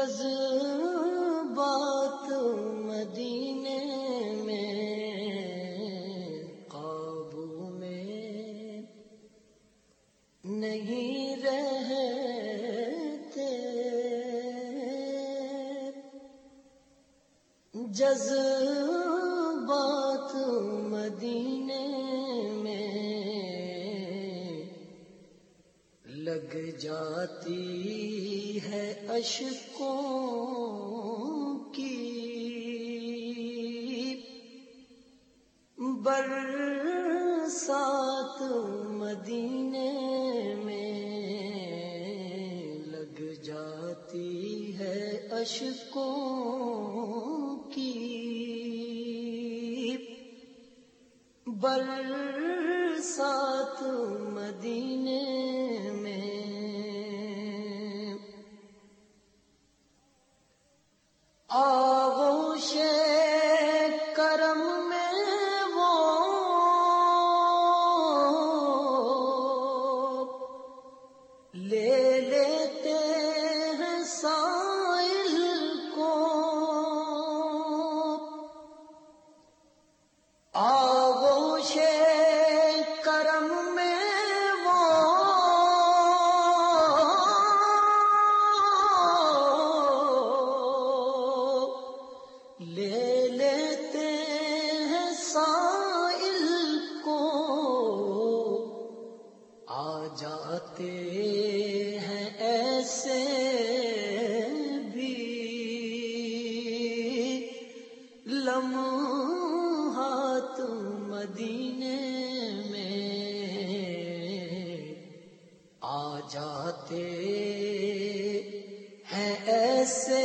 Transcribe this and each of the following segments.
جذبات مدینے میں قابو میں نہیں رہتے، جذبات مدینے میں لگ جاتی ہے اشکوں کی برسات، مدینے میں لگ جاتی ہے اشکوں کی برسات، مدینے میں آغوش کرم میں وہ لے لیتے ہیں سائل کو، آغوش کرم میں وہ لے لیتے ہیں سائل کو، آ جاتے ہیں ایسے بھی لمحات مدینے میں، آ جاتے ہیں ایسے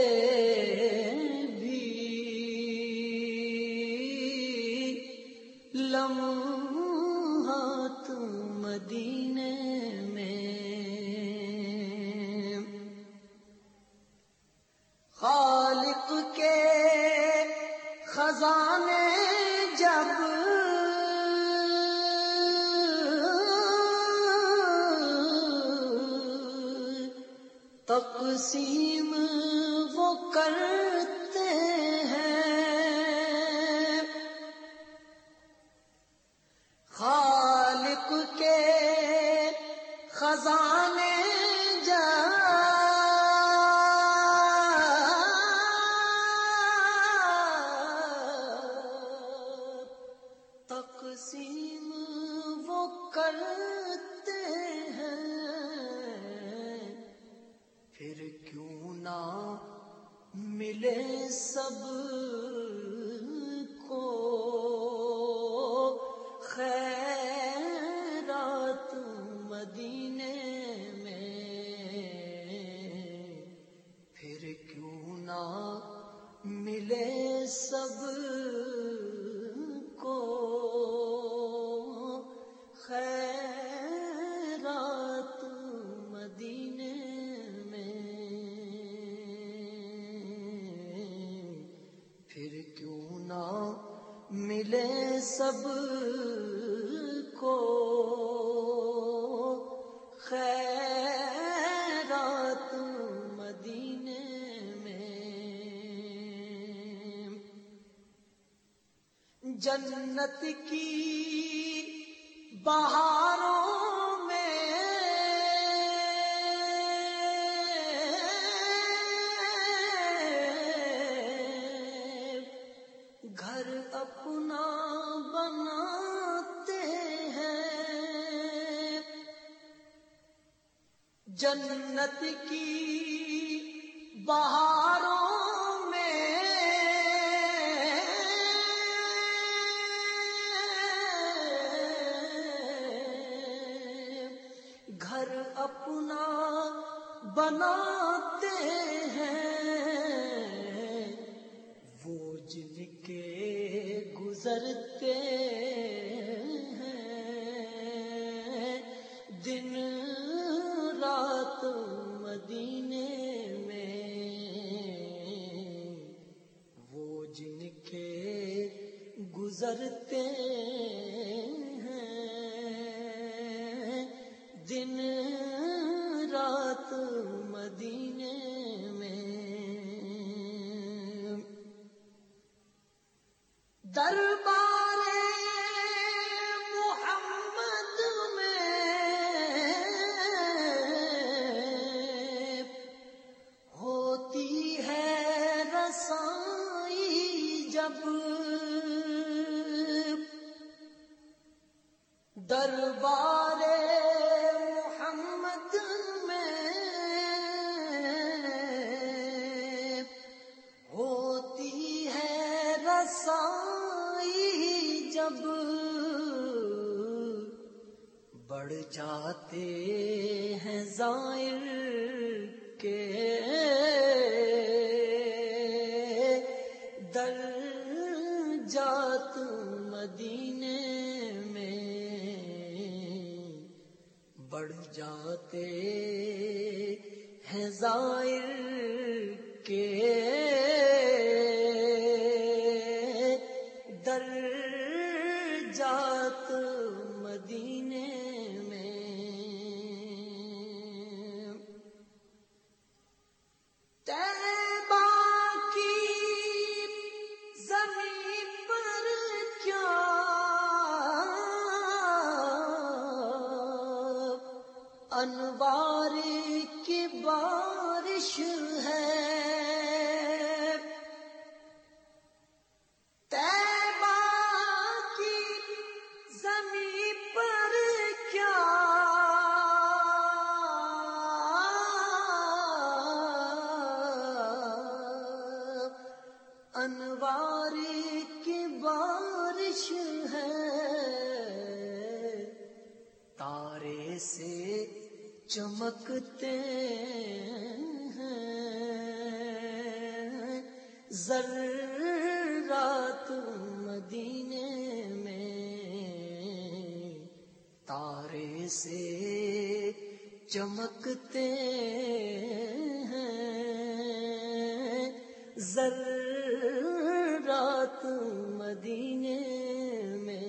لمحات مدینے میں، خالق کے خزانے جب تقسیم وہ کرتے ہیں، خالق کے خزانے جب تقسیم وہ کرتے ہیں، پھر کیوں نہ ملے سب کو خیرات مدینے میں، پھر کیوں نہ ملے سب کو خیرات مدینے میں، پھر کیوں نہ ملے سب کو خیرات مدینے میں، جنت کی بہاروں میں گھر اپنا بناتے ہیں، جنت کی بہاروں میں گھر اپنا بناتے ہیں، وہ جن کے گزرتے ہیں دن رات مدینے میں، وہ جن کے گزرتے ہیں دن رات مدینے میں، دربار محمد میں ہوتی ہے رسائی جب بڑھ جاتے ہیں زائر کے درجات مدینے میں بڑھ جاتے ہیں زائر کے درجات مدینے میں طیبہ کی زمین پر کیا انوار کی بارش ہے، طیبہ کی زمین پر کیا انوار کی بارش ہے، تارے سے چمکتے ہیں ذرات مدینے میں، تارے سے چمکتے ہیں ذرات مدینے میں۔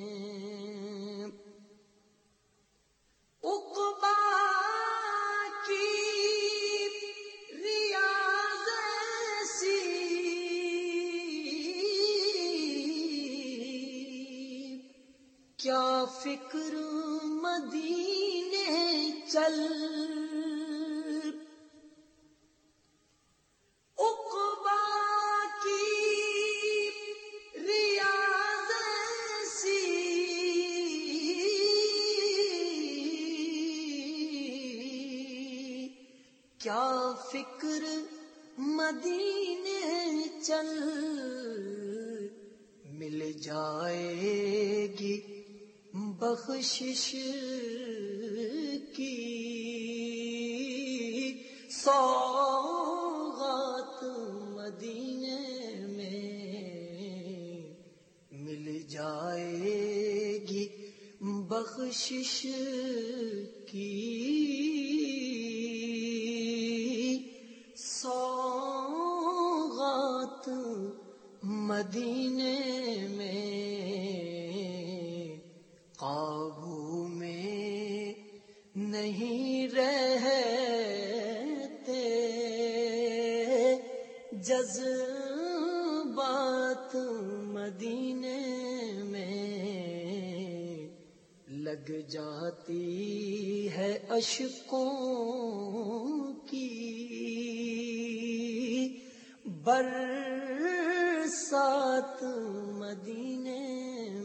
عقبہ کی ریاض ایسی کیا فکر مدینے چل، عقبہ کی ریاض ایسی کیا فکر مدینے چل، مل جائے گی بخشش کی سوغات مدینے میں، مل جائے گی بخشش کی سوغات مدینے میں، قابو میں نہیں رہتے جذبات مدینے میں، لگ جاتی ہے اشکوں کی برسات مدینے